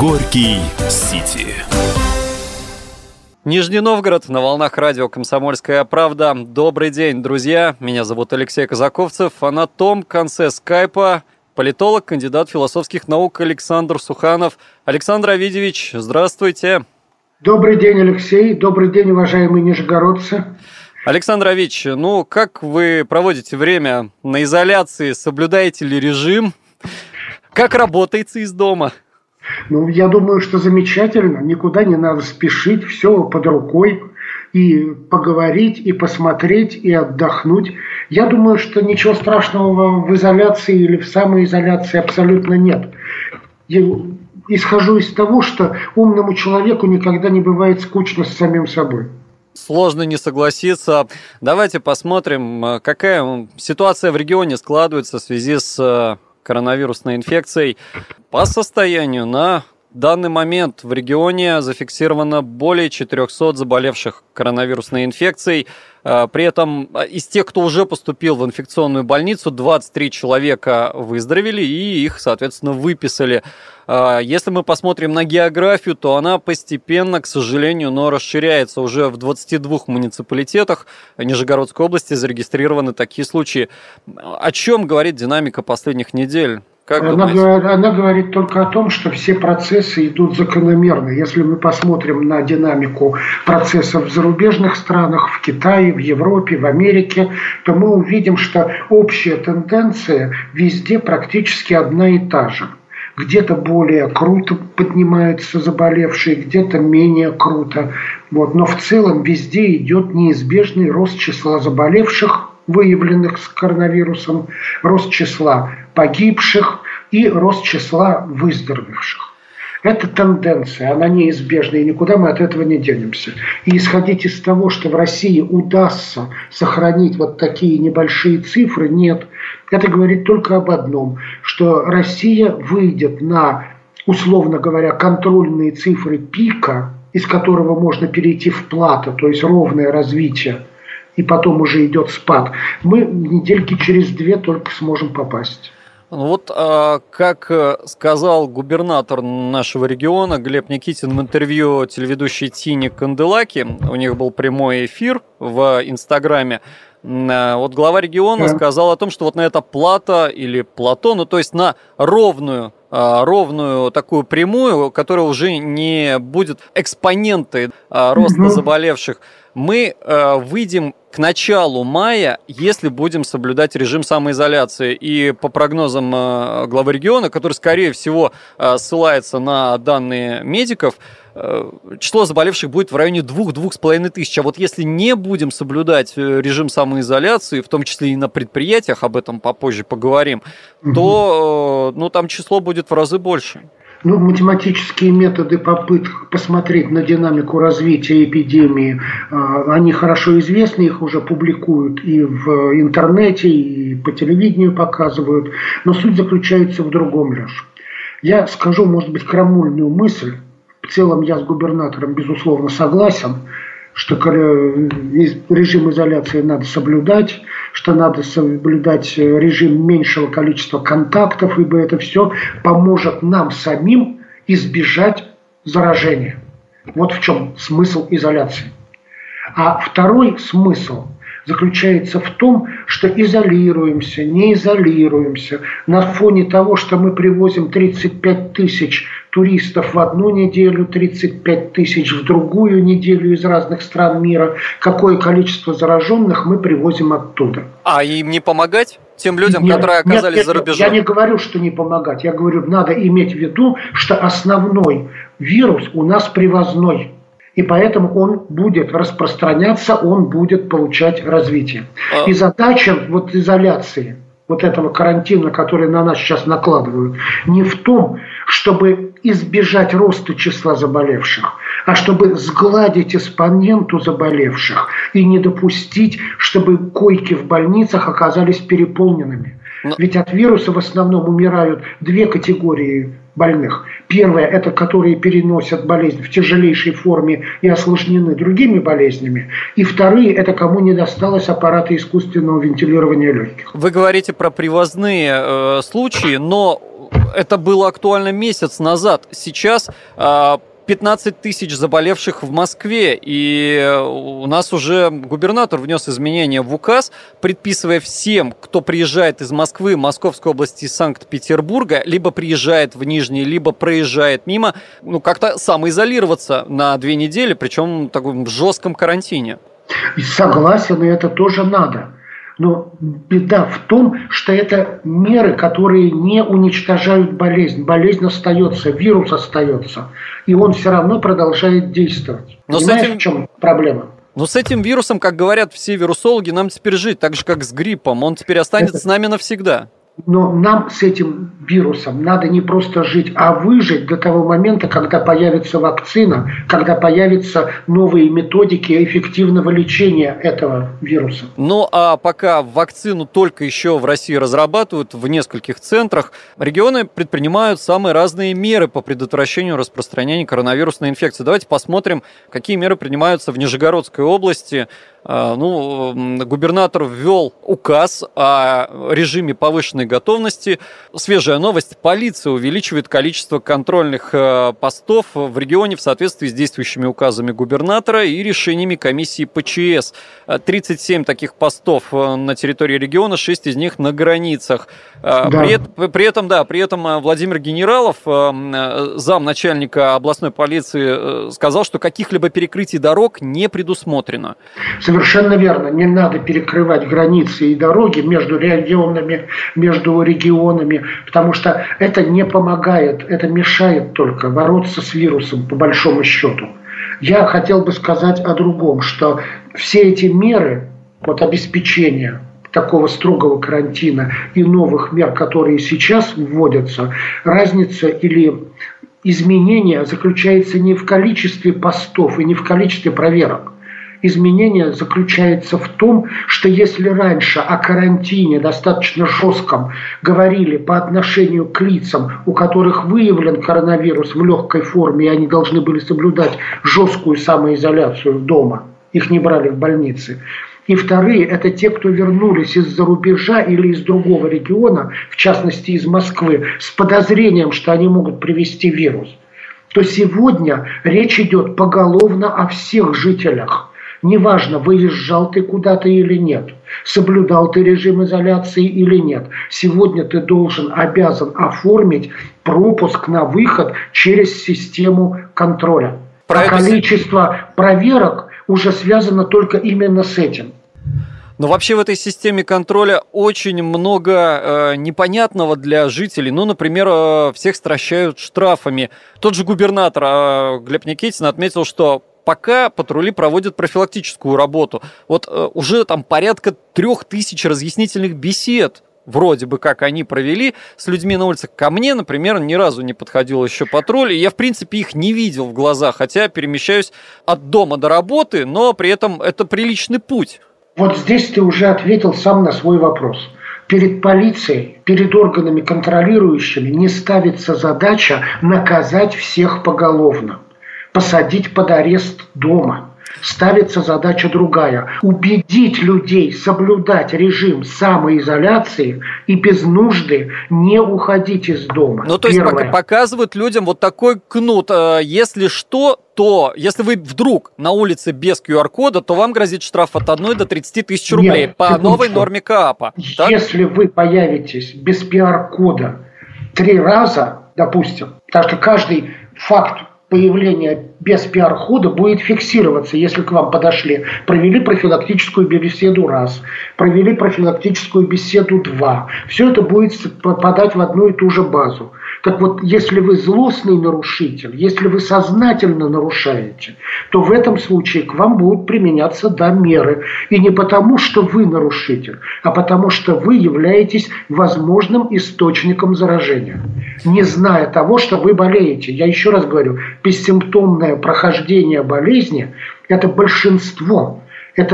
Горький Сити. Нижний Новгород, на волнах радио «Комсомольская правда». Добрый день, друзья. Меня зовут Алексей Казаковцев, а на том конце скайпа политолог, кандидат философских наук Александр Суханов. Александр Авидьевич, здравствуйте. Добрый день, Алексей. Добрый день, уважаемые нижегородцы. Александр Авидьевич, как вы проводите время на изоляции? Соблюдаете ли режим? Как работаете из дома? Я думаю, что замечательно. Никуда не надо спешить. Все под рукой. И поговорить, и посмотреть, и отдохнуть. Я думаю, что ничего страшного в изоляции или в самоизоляции абсолютно нет. Я исхожу из того, что умному человеку никогда не бывает скучно с самим собой. Сложно не согласиться. Давайте посмотрим, какая ситуация в регионе складывается в связи с коронавирусной инфекцией. По состоянию на данный момент в регионе зафиксировано более 400 заболевших коронавирусной инфекцией. При этом из тех, кто уже поступил в инфекционную больницу, 23 человека выздоровели и их, соответственно, выписали. Если мы посмотрим на географию, то она постепенно, к сожалению, но расширяется. Уже в 22 муниципалитетах Нижегородской области зарегистрированы такие случаи. О чем говорит динамика последних недель? Она говорит только о том, что все процессы идут закономерно. Если мы посмотрим на динамику процессов в зарубежных странах, в Китае, в Европе, в Америке, то мы увидим, что общая тенденция везде практически одна и та же. Где-то более круто поднимаются заболевшие, где-то менее круто. Но в целом везде идет неизбежный рост числа заболевших, выявленных с коронавирусом, рост числа погибших и рост числа выздоровевших. Это тенденция, она неизбежна, и никуда мы от этого не денемся. И исходить из того, что в России удастся сохранить вот такие небольшие цифры, нет. Это говорит только об одном, что Россия выйдет на, условно говоря, контрольные цифры пика, из которого можно перейти в плато, то есть ровное развитие, и потом уже идет спад. Мы недельки через 2 только сможем попасть. Как сказал губернатор нашего региона Глеб Никитин в интервью телеведущей Тине Канделаки, у них был прямой эфир в Инстаграме, глава региона сказал о том, что на это плато или плато, то есть на ровную такую прямую, которая уже не будет экспонентой роста заболевших, мы выйдем к началу мая, если будем соблюдать режим самоизоляции. И по прогнозам главы региона, который, скорее всего, ссылается на данные медиков, число заболевших будет в районе 2-2,5 тысяч. А если не будем соблюдать режим самоизоляции, в том числе и на предприятиях, об этом попозже поговорим, то там число будет в разы больше. Математические методы попыток посмотреть на динамику развития эпидемии, они хорошо известны, их уже публикуют и в интернете, и по телевидению показывают. Но суть заключается в другом лишь. Я скажу, может быть, крамольную мысль. В целом я с губернатором, безусловно, согласен, что режим изоляции надо соблюдать, что надо соблюдать режим меньшего количества контактов, ибо это все поможет нам самим избежать заражения. Вот в чем смысл изоляции. А второй смысл заключается в том, что изолируемся, не изолируемся. На фоне того, что мы привозим 35 тысяч туристов в одну неделю, 35 тысяч в другую неделю из разных стран мира, какое количество зараженных мы привозим оттуда. А им не помогать? Тем людям, которые оказались за рубежом? Я не говорю, что не помогать. Я говорю, надо иметь в виду, что основной вирус у нас привозной. И поэтому он будет распространяться, он будет получать развитие. И задача изоляции, этого карантина, который на нас сейчас накладывают, не в том, чтобы избежать роста числа заболевших, а чтобы сгладить экспоненту заболевших и не допустить, чтобы койки в больницах оказались переполненными. Ведь от вируса в основном умирают 2 категории больных. Первое – это которые переносят болезнь в тяжелейшей форме и осложнены другими болезнями. И вторые – это кому не досталось аппарата искусственного вентилирования легких. Вы говорите про привозные случаи, но это было актуально месяц назад. Сейчас 15 тысяч заболевших в Москве, и у нас уже губернатор внес изменения в указ, предписывая всем, кто приезжает из Москвы, Московской области и Санкт-Петербурга, либо приезжает в Нижний, либо проезжает мимо, как-то самоизолироваться на 2 недели, причем в таком жестком карантине. Согласен, и это тоже надо. Но беда в том, что это меры, которые не уничтожают болезнь. Болезнь остается, вирус остается, и он все равно продолжает действовать. Но понимаешь, в чем проблема? Но с этим вирусом, как говорят все вирусологи, нам теперь жить, так же, как с гриппом. Он теперь останется с нами навсегда. Но нам с этим вирусом надо не просто жить, а выжить до того момента, когда появится вакцина, когда появятся новые методики эффективного лечения этого вируса. Ну а пока вакцину только еще в России разрабатывают в нескольких центрах, регионы предпринимают самые разные меры по предотвращению распространения коронавирусной инфекции. Давайте посмотрим, какие меры принимаются в Нижегородской области. Губернатор ввел указ о режиме повышенной готовности. Свежая новость. Полиция увеличивает количество контрольных постов в регионе в соответствии с действующими указами губернатора и решениями комиссии ПЧС. 37 таких постов на территории региона, 6 из них на границах. Да. При этом Владимир Генералов, замначальника областной полиции, сказал, что каких-либо перекрытий дорог не предусмотрено. Совершенно верно. Не надо перекрывать границы и дороги между регионами, потому что это не помогает, это мешает только бороться с вирусом, по большому счету. Я хотел бы сказать о другом, что все эти меры обеспечения такого строгого карантина и новых мер, которые сейчас вводятся, разница или изменение заключается не в количестве постов и не в количестве проверок. Изменение заключается в том, что если раньше о карантине достаточно жестком говорили по отношению к лицам, у которых выявлен коронавирус в легкой форме, и они должны были соблюдать жесткую самоизоляцию дома, их не брали в больницы. И вторые – это те, кто вернулись из-за рубежа или из другого региона, в частности из Москвы, с подозрением, что они могут привезти вирус. То сегодня речь идет поголовно о всех жителях. Неважно, выезжал ты куда-то или нет, соблюдал ты режим изоляции или нет. Сегодня ты обязан оформить пропуск на выход через систему контроля. А количество проверок уже связано только именно с этим. Но вообще в этой системе контроля очень много непонятного для жителей. Например, всех стращают штрафами. Тот же губернатор Глеб Никитин отметил, что пока патрули проводят профилактическую работу. Уже там порядка 3000 разъяснительных бесед вроде бы как они провели с людьми на улицах. Ко мне, например, ни разу не подходил еще патруль, и я, в принципе, их не видел в глаза, хотя перемещаюсь от дома до работы, но при этом это приличный путь. Вот здесь ты уже ответил сам на свой вопрос. Перед полицией, перед органами контролирующими не ставится задача наказать всех поголовно, посадить под арест дома. Ставится задача другая – убедить людей соблюдать режим самоизоляции и без нужды не уходить из дома. То есть показывают людям вот такой кнут. Если что, то если вы вдруг на улице без QR-кода, то вам грозит штраф от 1 до 30 тысяч рублей. Нет, по новой норме КААПа. Если вы появитесь без QR-кода 3 раза, допустим, потому что каждый факт появления без QR-кода будет фиксироваться, если к вам подошли. Провели профилактическую беседу раз, провели профилактическую беседу 2. Все это будет попадать в одну и ту же базу. Так вот, если вы злостный нарушитель, если вы сознательно нарушаете, то в этом случае к вам будут применяться меры. И не потому, что вы нарушитель, а потому, что вы являетесь возможным источником заражения. Не зная того, что вы болеете. Я еще раз говорю, бессимптомное прохождение болезни – это большинство. Это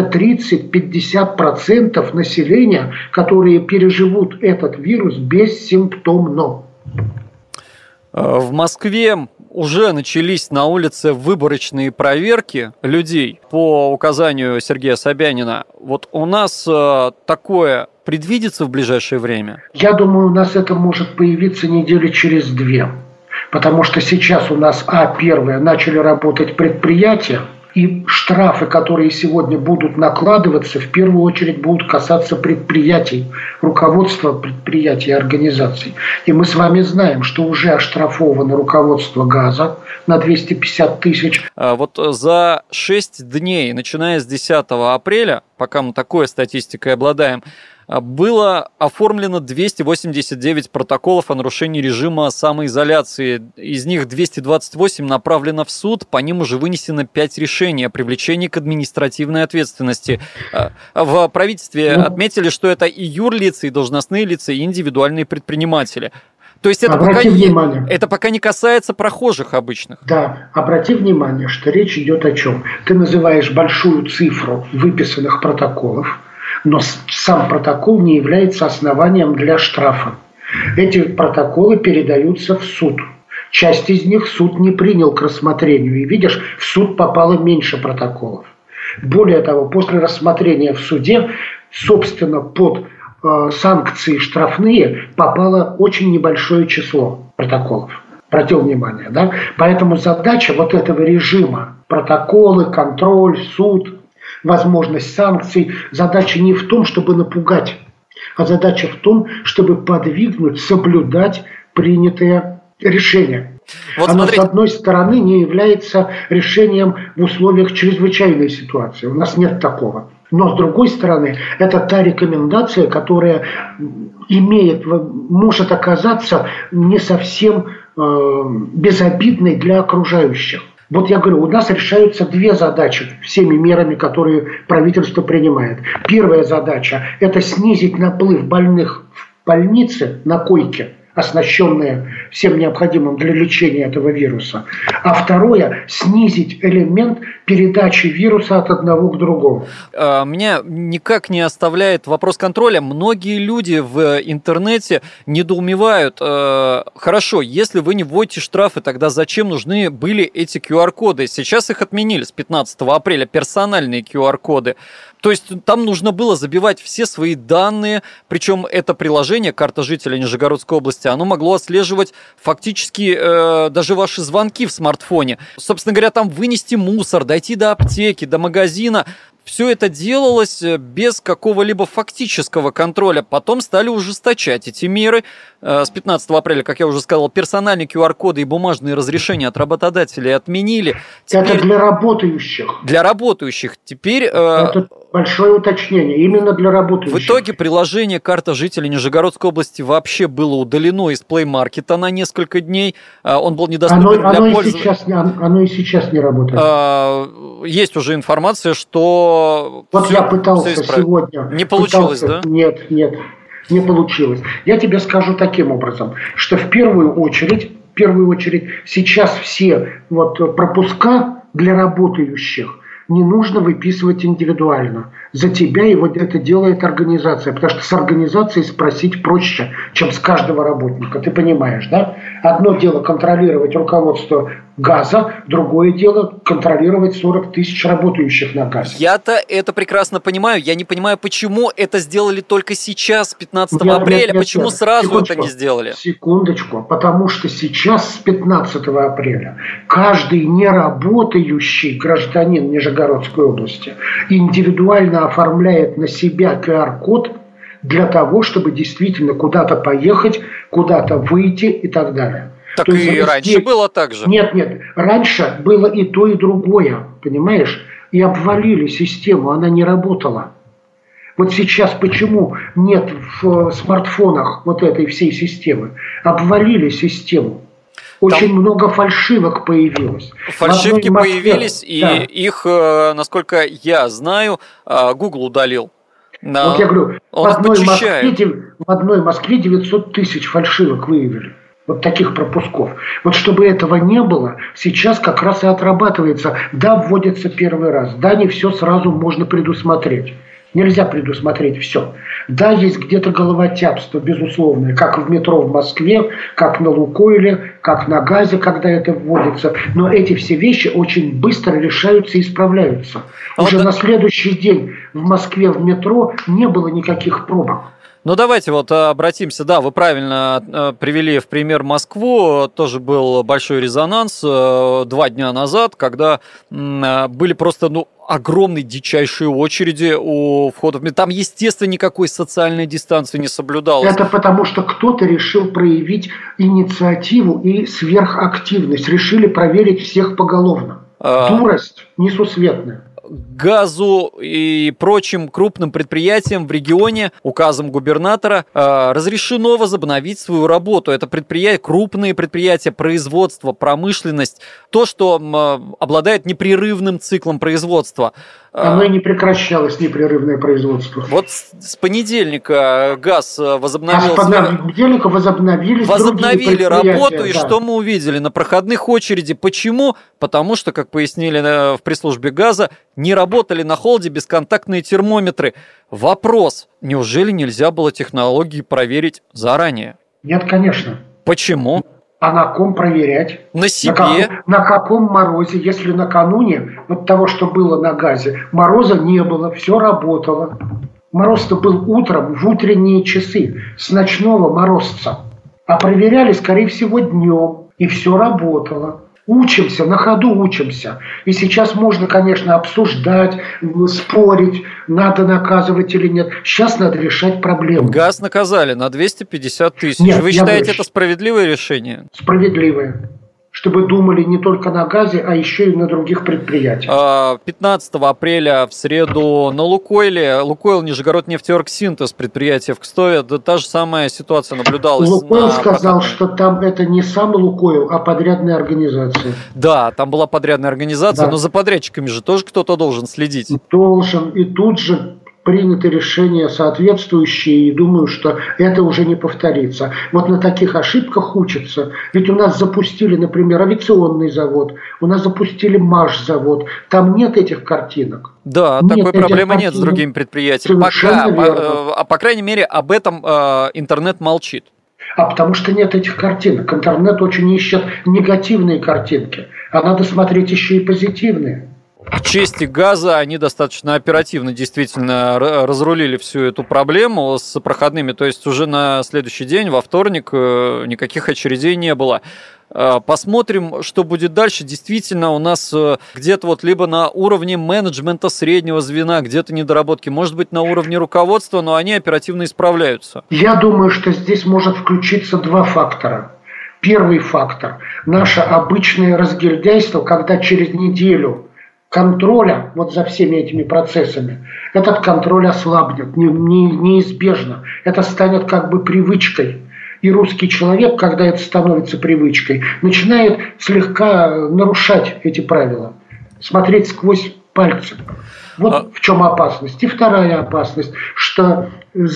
30-50% населения, которые переживут этот вирус бессимптомно. В Москве уже начались на улице выборочные проверки людей по указанию Сергея Собянина. Вот у нас такое предвидится в ближайшее время? Я думаю, у нас это может появиться недели через 2. Потому что сейчас у нас, первое, начали работать предприятия, и штрафы, которые сегодня будут накладываться, в первую очередь будут касаться предприятий, руководства предприятий и организаций. И мы с вами знаем, что уже оштрафовано руководство «Газа» на 250 тысяч. Вот за 6 дней, начиная с 10 апреля, пока мы такой статистикой обладаем, было оформлено 289 протоколов о нарушении режима самоизоляции. Из них 228 направлено в суд, по ним уже вынесено 5 решений о привлечении к административной ответственности. В правительстве отметили, что это и юрлицы, и должностные лица, и индивидуальные предприниматели. То есть это пока не касается прохожих обычных. Да, обрати внимание, что речь идет о чем? Ты называешь большую цифру выписанных протоколов, но сам протокол не является основанием для штрафа. Эти протоколы передаются в суд. Часть из них суд не принял к рассмотрению. И видишь, в суд попало меньше протоколов. Более того, после рассмотрения в суде, собственно, под санкции штрафные попало очень небольшое число протоколов. Обратил внимание, да? Поэтому задача вот этого режима, протоколы, контроль, суд, возможность санкций, задача не в том, чтобы напугать, а задача в том, чтобы подвигнуть, соблюдать принятые решения. Вот оно, с одной стороны, не является решением в условиях чрезвычайной ситуации. У нас нет такого. Но, с другой стороны, это та рекомендация, которая может оказаться не совсем безобидной для окружающих. Вот я говорю, у нас решаются 2 задачи всеми мерами, которые правительство принимает. Первая задача – это снизить наплыв больных в больнице на койке, оснащенные всем необходимым для лечения этого вируса. А второе – снизить элемент передачи вируса от одного к другому. Меня никак не оставляет вопрос контроля. Многие люди в интернете недоумевают. Хорошо, если вы не вводите штрафы, тогда зачем нужны были эти QR-коды? Сейчас их отменили с 15 апреля, персональные QR-коды. То есть там нужно было забивать все свои данные, причем это приложение «Карта жителя Нижегородской области», оно могло отслеживать фактически даже ваши звонки в смартфоне. Собственно говоря, там вынести мусор, дойти до аптеки, до магазина. Все это делалось без какого-либо фактического контроля. Потом стали ужесточать эти меры. С 15 апреля, как я уже сказал, персональные QR-коды и бумажные разрешения от работодателей отменили. Это для работающих. Для работающих. Теперь... Это большое уточнение. Именно для работающих. В итоге приложение «Карта жителя Нижегородской области» вообще было удалено из Play Market на несколько дней. Он был недоступен для пользователей. Оно и сейчас не работает. Есть уже информация, что... Вот я пытался сегодня. Не получилось, да? Нет, не получилось. Я тебе скажу таким образом, что в первую очередь сейчас все пропуска для работающих не нужно выписывать индивидуально. За тебя и вот это делает организация. Потому что с организацией спросить проще, чем с каждого работника. Ты понимаешь, да? Одно дело контролировать руководство «Газа», другое дело контролировать 40 тысяч работающих на «Газе». Я-то это прекрасно понимаю. Я не понимаю, почему это сделали только сейчас, 15 апреля. Почему сразу это не сделали? Секундочку. Потому что сейчас, с 15 апреля, каждый неработающий гражданин Нижегородской области индивидуально оформляет на себя QR-код для того, чтобы действительно куда-то поехать, куда-то выйти и так далее. Так и раньше было так же. Нет. Раньше было и то, и другое, понимаешь? И обвалили систему, она не работала. Вот сейчас почему нет в смартфонах вот этой всей системы? Обвалили систему. Очень много фальшивок появилось. Фальшивки появились, и их, насколько я знаю, Google удалил. Вот я говорю, в одной Москве 900 тысяч фальшивок выявили. Вот таких пропусков. Вот чтобы этого не было, сейчас как раз и отрабатывается. Да, вводится первый раз. Да, не все сразу можно предусмотреть. Нельзя предусмотреть все. Да, есть где-то головотяпство, безусловно, как в метро в Москве, как на Лукойле, как на Газе, когда это вводится. Но эти все вещи очень быстро решаются и исправляются. Уже на следующий день в Москве в метро не было никаких пробок. Ну, давайте вот обратимся. Да, вы правильно привели в пример Москву. Тоже был большой резонанс 2 дня назад, когда были просто, огромные дичайшие очереди у входов. Там, естественно, никакой социальной дистанции не соблюдалось. Это потому, что кто-то решил проявить инициативу и сверхактивность. Решили проверить всех поголовно. Дурость несусветная. Газу и прочим крупным предприятиям в регионе указом губернатора разрешено возобновить свою работу. Это крупные предприятия, производство, промышленность, то, что обладает непрерывным циклом производства. Оно и не прекращалось, непрерывное производство. Вот с понедельника ГАЗ возобновил... возобновили работу, и что мы увидели? На проходных очереди. Почему? Потому что, как пояснили в пресс-службе ГАЗа, не работали на холде бесконтактные термометры. Вопрос, неужели нельзя было технологии проверить заранее? Нет, конечно. Почему? А на ком проверять? На себе. На каком морозе, если накануне вот того, что было на ГАЗе, мороза не было, все работало. Мороз-то был утром, в утренние часы, с ночного морозца. А проверяли, скорее всего, днем, и все работало. Учимся, на ходу учимся. И сейчас можно, конечно, обсуждать, спорить, надо наказывать или нет. Сейчас надо решать проблему. ГАЗ наказали на 250 тысяч. Вы считаете, это справедливое решение? Справедливое. Чтобы думали не только на ГАЗе, а еще и на других предприятиях. 15 апреля в среду на Лукойле, Лукойл Нижегороднефтеоргсинтез, предприятие в Кстове, да, та же самая ситуация наблюдалась. Лукойл сказал, что там это не сам Лукойл, а подрядная организация. Да, там была подрядная организация, да. Но за подрядчиками же тоже кто-то должен следить. Должен, и тут же приняты решения соответствующие, и думаю, что это уже не повторится. Вот на таких ошибках учатся. Ведь у нас запустили, например, авиационный завод, у нас запустили МАШ-завод. Там нет этих картинок. Да, такой проблемы нет с другими предприятиями. Пока, по крайней мере, об этом интернет молчит. А потому что нет этих картинок. Интернет очень ищет негативные картинки, а надо смотреть еще и позитивные. К чести ГАЗа, они достаточно оперативно действительно разрулили всю эту проблему с проходными. То есть уже на следующий день, во вторник, никаких очередей не было. Посмотрим, что будет дальше. Действительно, у нас где-то вот либо на уровне менеджмента среднего звена, где-то недоработки, может быть, на уровне руководства, но они оперативно исправляются. Я думаю, что здесь может включиться 2 фактора. Первый фактор – наше обычное разгильдяйство, когда через неделю контроля вот за всеми этими процессами, этот контроль ослабнет неизбежно. Это станет как бы привычкой. И русский человек, когда это становится привычкой, начинает слегка нарушать эти правила, смотреть сквозь пальцы. Вот в чем опасность. И вторая опасность, что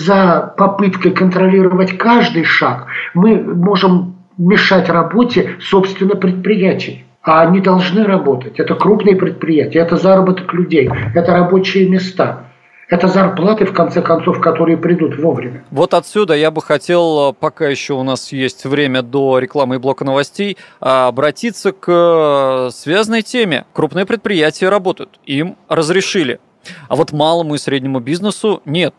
за попыткой контролировать каждый шаг мы можем мешать работе, собственно, предприятий. А они должны работать. Это крупные предприятия, это заработок людей, это рабочие места. Это зарплаты, в конце концов, которые придут вовремя. Вот отсюда я бы хотел, пока еще у нас есть время до рекламы и блока новостей, обратиться к связанной теме. Крупные предприятия работают, им разрешили. А вот малому и среднему бизнесу нет.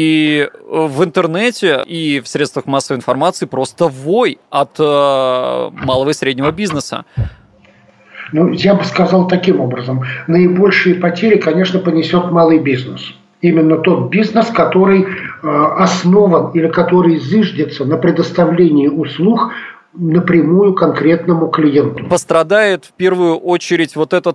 И в интернете, и в средствах массовой информации просто вой от малого и среднего бизнеса. Ну, я бы сказал таким образом. Наибольшие потери, конечно, понесет малый бизнес. Именно тот бизнес, который основан или который зиждется на предоставлении услуг напрямую конкретному клиенту. Пострадает в первую очередь вот эта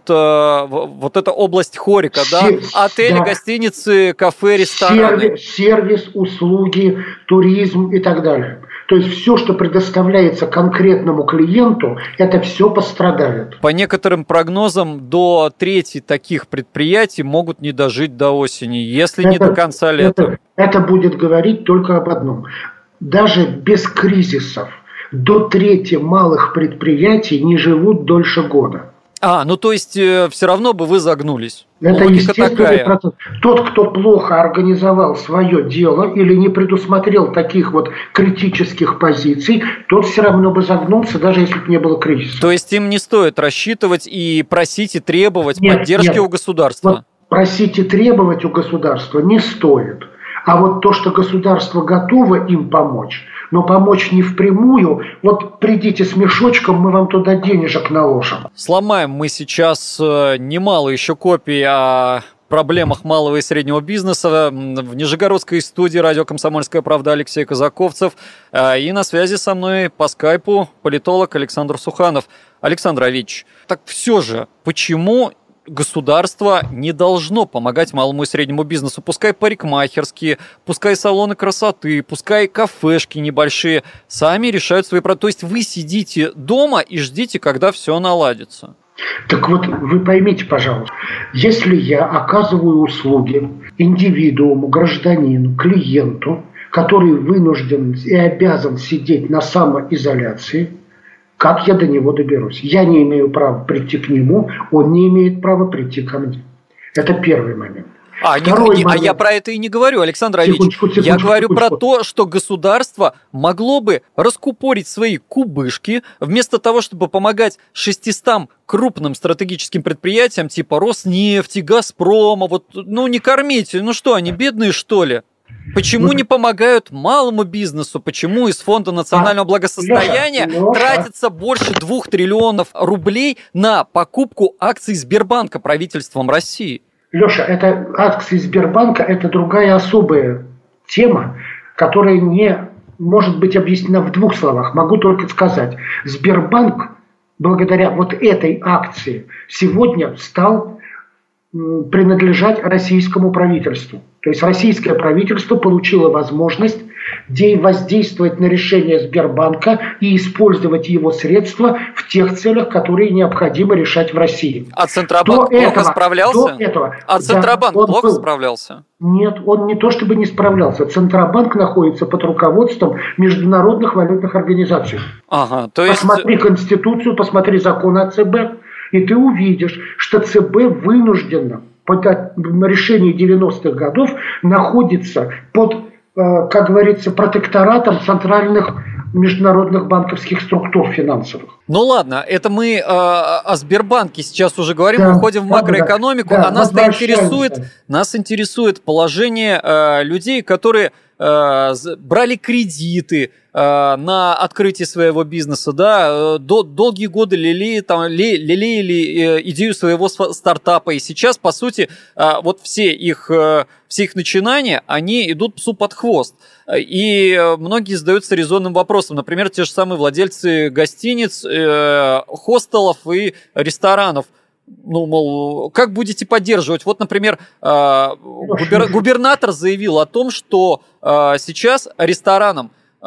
область хорика, да? Отели, да. Гостиницы, кафе, рестораны. Сервис, услуги, туризм и так далее. То есть все, что предоставляется конкретному клиенту, это все пострадает. По некоторым прогнозам, до трети таких предприятий могут не дожить до осени, если не до конца лета. Это будет говорить только об одном. Даже без кризисов до трети малых предприятий не живут дольше года. Ну то есть все равно бы вы загнулись. Это естественный процесс. Тот, кто плохо организовал свое дело или не предусмотрел таких вот критических позиций, тот все равно бы загнулся, даже если бы не было кризиса. То есть им не стоит рассчитывать и просить, и требовать поддержки у государства? просить и требовать у государства не стоит. А вот то, что государство готово им помочь, но помочь не впрямую, вот придите с мешочком, мы вам туда денежек наложим. Сломаем мы сейчас немало еще копий о проблемах малого и среднего бизнеса. В Нижегородской студии радио «Комсомольская правда» Алексей Казаковцев. И на связи со мной по скайпу политолог Александр Суханов. Александр Авич, так все же, почему государство не должно помогать малому и среднему бизнесу? Пускай парикмахерские, пускай салоны красоты, пускай кафешки небольшие сами решают свои проблемы. То есть вы сидите дома и ждите, когда все наладится. Так вот, вы поймите, пожалуйста, если я оказываю услуги индивидууму, гражданину, клиенту, который вынужден и обязан сидеть на самоизоляции, как я до него доберусь? Я не имею права прийти к нему, он не имеет права прийти ко мне. Это первый момент. А я про это и не говорю, Александр Авич. Я говорю про то, что государство могло бы раскупорить свои кубышки, вместо того, чтобы помогать 600 крупным стратегическим предприятиям типа Роснефти, Газпрома. Вот, не кормите, что, они бедные, что ли? Почему не помогают малому бизнесу? Почему из Фонда национального благосостояния тратится больше 2 триллионов рублей на покупку акций Сбербанка правительством России? Леша, это акции Сбербанка, это другая особая тема, которая не может быть объяснена в 2 словах. Могу только сказать, Сбербанк благодаря вот этой акции сегодня стал принадлежать российскому правительству. То есть российское правительство получило возможность воздействовать на решение Сбербанка и использовать его средства в тех целях, которые необходимо решать в России. А Центробанк плохо справлялся? Центробанк плохо справлялся? Нет, он не то чтобы не справлялся. Центробанк находится под руководством международных валютных организаций. То есть... Посмотри Конституцию, посмотри закон о ЦБ, и ты увидишь, что ЦБ вынужденно по решению 90-х годов находится под, как говорится, протекторатом центральных международных банковских структур финансовых. Ну ладно, это мы о Сбербанке сейчас уже говорим, мы уходим в макроэкономику, а нас интересует положение людей, которые брали кредиты на открытие своего бизнеса, да, долгие годы лелеяли идею своего стартапа, и сейчас, по сути, вот все их начинания, они идут псу под хвост. И многие задаются резонным вопросом, например, те же самые владельцы гостиниц, хостелов и ресторанов. Как будете поддерживать? Вот, например, губернатор заявил о том, что сейчас рестораны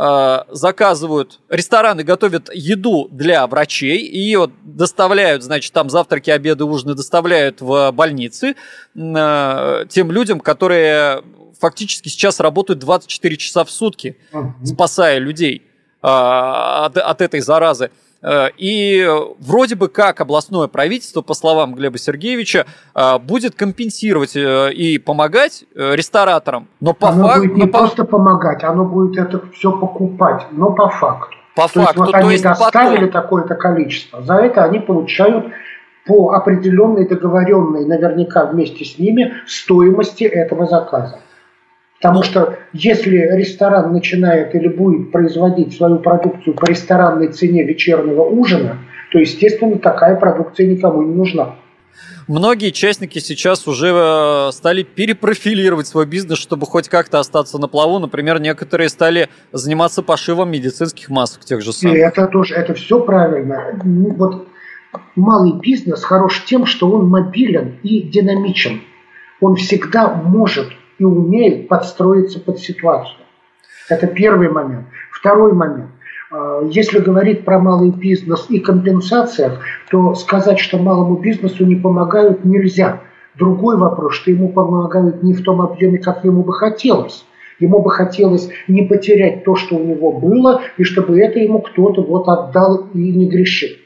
готовят еду для врачей и ее доставляют, значит, там завтраки, обеды, ужины доставляют в больницы тем людям, которые фактически сейчас работают 24 часа в сутки, спасая людей от этой заразы. И вроде бы как областное правительство, по словам Глеба Сергеевича, будет компенсировать и помогать рестораторам. Но по факту... будет не просто помогать, оно будет это все покупать, но по факту. Они доставили такое-то количество, за это они получают по определенной договоренной, наверняка вместе с ними, стоимости этого заказа. Потому что если ресторан начинает или будет производить свою продукцию по ресторанной цене вечернего ужина, то, естественно, такая продукция никому не нужна. Многие частники сейчас уже стали перепрофилировать свой бизнес, чтобы хоть как-то остаться на плаву. Например, некоторые стали заниматься пошивом медицинских масок тех же самых. И это все правильно. Вот малый бизнес хорош тем, что он мобилен и динамичен. Он всегда может и умеет подстроиться под ситуацию. Это первый момент. Второй момент. Если говорить про малый бизнес и компенсациях, то сказать, что малому бизнесу не помогают, нельзя. Другой вопрос, что ему помогают не в том объеме, как ему бы хотелось. Ему бы хотелось не потерять то, что у него было, и чтобы это ему кто-то отдал и не грешит.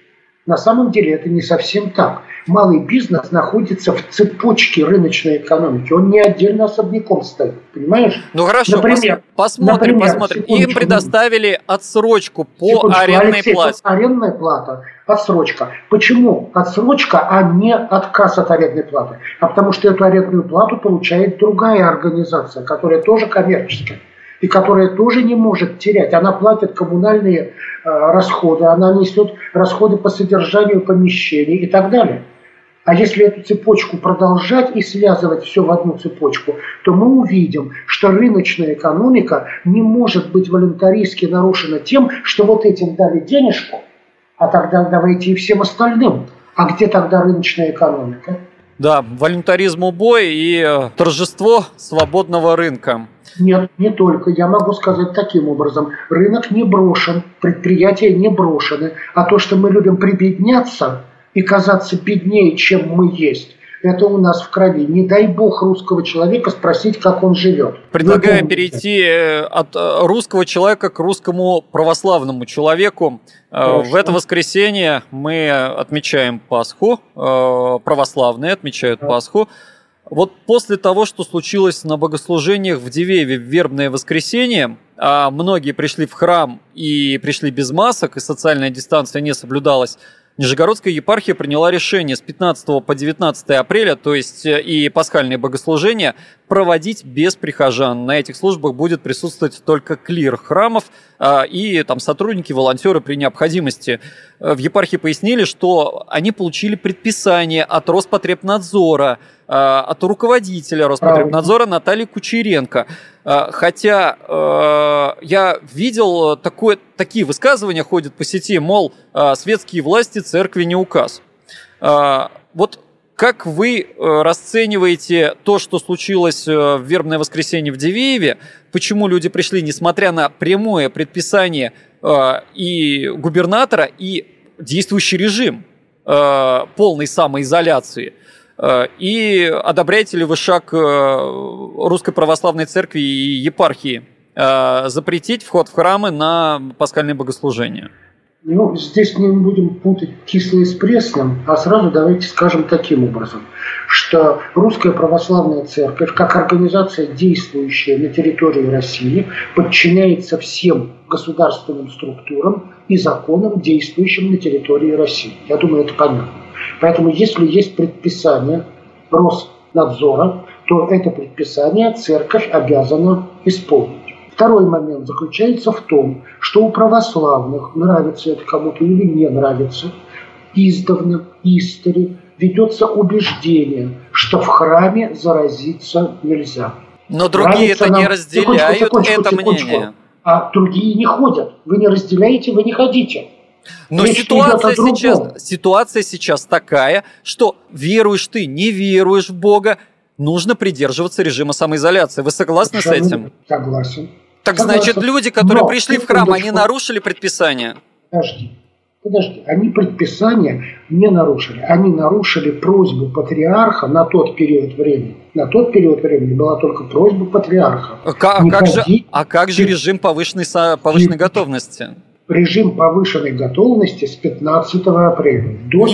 На самом деле это не совсем так. Малый бизнес находится в цепочке рыночной экономики. Он не отдельно особняком стоит. Понимаешь? Ну хорошо, посмотрим. Им предоставили отсрочку по арендной плате. Арендная плата, отсрочка. Почему отсрочка, а не отказ от арендной платы? А потому что эту арендную плату получает другая организация, которая тоже коммерческая. И которая тоже не может терять. Она платит коммунальные расходы, она несет расходы по содержанию помещений и так далее. А если эту цепочку продолжать и связывать все в одну цепочку, то мы увидим, что рыночная экономика не может быть волюнтаристски нарушена тем, что вот этим дали денежку, а тогда давайте и всем остальным. А где тогда рыночная экономика? Да, волюнтаризм убой и торжество свободного рынка. Нет, не только. Я могу сказать таким образом. Рынок не брошен, предприятия не брошены. А то, что мы любим прибедняться и казаться беднее, чем мы есть, это у нас в крови. Не дай бог русского человека спросить, как он живет. Предлагаю перейти от русского человека к русскому православному человеку. Хорошо. В это воскресенье мы отмечаем Пасху, православные отмечают Пасху. Вот после того, что случилось на богослужениях в Дивееве в вербное воскресенье, а многие пришли в храм и пришли без масок, и социальная дистанция не соблюдалась, Нижегородская епархия приняла решение с 15 по 19 апреля, то есть и пасхальные богослужения, проводить без прихожан. На этих службах будет присутствовать только клир храмов и там сотрудники, волонтеры при необходимости. В епархии пояснили, что они получили предписание от Роспотребнадзора, от руководителя Роспотребнадзора Натальи Кучеренко. Хотя я видел такие высказывания ходят по сети, мол, светские власти церкви не указ. Вот как вы расцениваете то, что случилось в вербное воскресенье в Дивееве? Почему люди пришли, несмотря на прямое предписание и губернатора, и действующий режим полной самоизоляции? И одобряете ли вы шаг Русской Православной Церкви и епархии запретить вход в храмы на пасхальные богослужения? Ну, здесь не будем путать кислое с пресным, а сразу давайте скажем таким образом, что Русская Православная Церковь, как организация, действующая на территории России, подчиняется всем государственным структурам и законам, действующим на территории России. Я думаю, это понятно. Поэтому, если есть предписание Роснадзора, то это предписание церковь обязана исполнить. Второй момент заключается в том, что у православных, нравится это кому-то или не нравится, издавна, ведется убеждение, что в храме заразиться нельзя. Но другие это не разделяют это мнение. А другие не ходят. Вы не разделяете, вы не ходите. Но ситуация сейчас такая, что веруешь ты, не веруешь в Бога, нужно придерживаться режима самоизоляции. Вы согласны с этим? Согласен. Так значит, люди, которые пришли в храм, они нарушили предписание? Подожди. Они предписание не нарушили. Они нарушили просьбу патриарха на тот период времени. На тот период времени была только просьба патриарха. Как же режим повышенной готовности? Режим повышенной готовности с 15 апреля.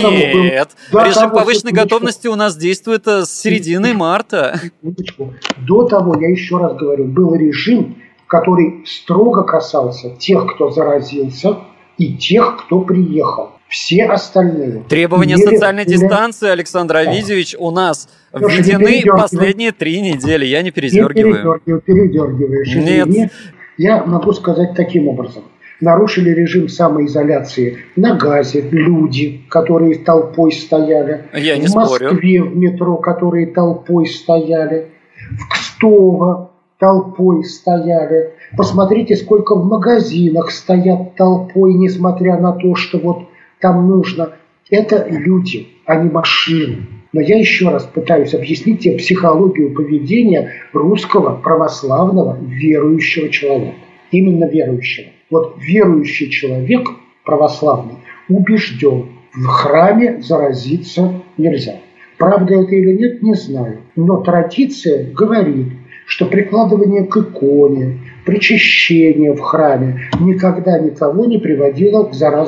Режим повышенной готовности у нас действует с середины марта. До того, я еще раз говорю, был режим, который строго касался тех, кто заразился, и тех, кто приехал. Все остальные. Требования социальной дистанции, Александр Авидьевич, у нас введены последние 3 недели. Я не передергиваю. Передергиваешь. Нет. Я могу сказать таким образом. Нарушили режим самоизоляции на Газе люди, которые толпой стояли. Я не в Москве в метро, которые толпой стояли. В Кстово толпой стояли. Посмотрите, сколько в магазинах стоят толпой, несмотря на то, что вот там нужно. Это люди, а не машины. Но я еще раз пытаюсь объяснить тебе психологию поведения русского православного верующего человека. Именно верующего. Вот верующий человек православный убежден, в храме заразиться нельзя. Правда это или нет, не знаю. Но традиция говорит, что прикладывание к иконе, причащение в храме никогда никого не приводило к заразным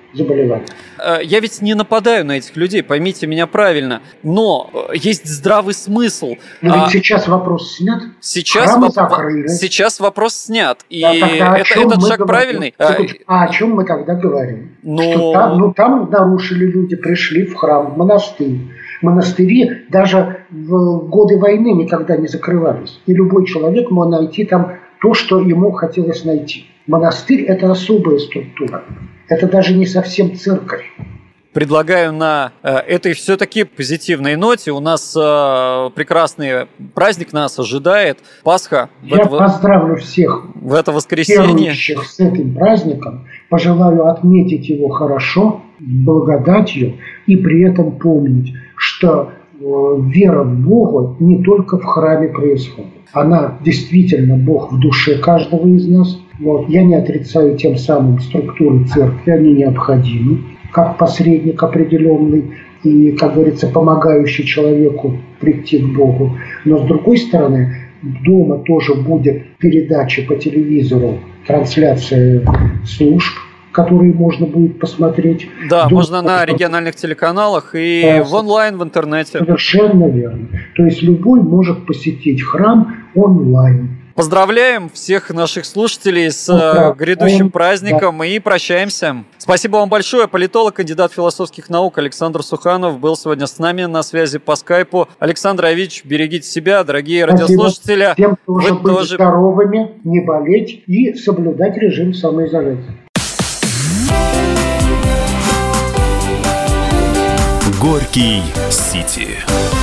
заболевания. Я ведь не нападаю на этих людей, поймите меня правильно, но есть здравый смысл. Но ведь сейчас вопрос снят. Сейчас вопрос снят. И этот шаг правильный. О чем мы тогда говорим? Что там нарушили люди, пришли в храм, в монастырь. Монастыри даже в годы войны никогда не закрывались. И любой человек мог найти там то, что ему хотелось найти. Монастырь – это особая структура. Это даже не совсем церковь. Предлагаю на этой все-таки позитивной ноте. У нас прекрасный праздник нас ожидает. Пасха. Я поздравлю всех в это воскресенье. Верующих с этим праздником. Пожелаю отметить его хорошо, благодатью, и при этом помнить, что вера в Бога не только в храме происходит. Она действительно Бог в душе каждого из нас. Я не отрицаю тем самым структуры церкви, они необходимы, как посредник определенный и, как говорится, помогающий человеку прийти к Богу. Но с другой стороны, дома тоже будет передача по телевизору, трансляция служб, которые можно будет посмотреть. Да, можно на региональных телеканалах и в онлайн, в интернете. Совершенно верно. То есть любой может посетить храм онлайн. Поздравляем всех наших слушателей с грядущим праздником и прощаемся. Спасибо вам большое. Политолог, кандидат философских наук Александр Суханов был сегодня с нами на связи по скайпу. Александр Авич, берегите себя, дорогие радиослушатели. Всем тоже быть здоровыми, не болеть и соблюдать режим самоизоляции. Горький Сити.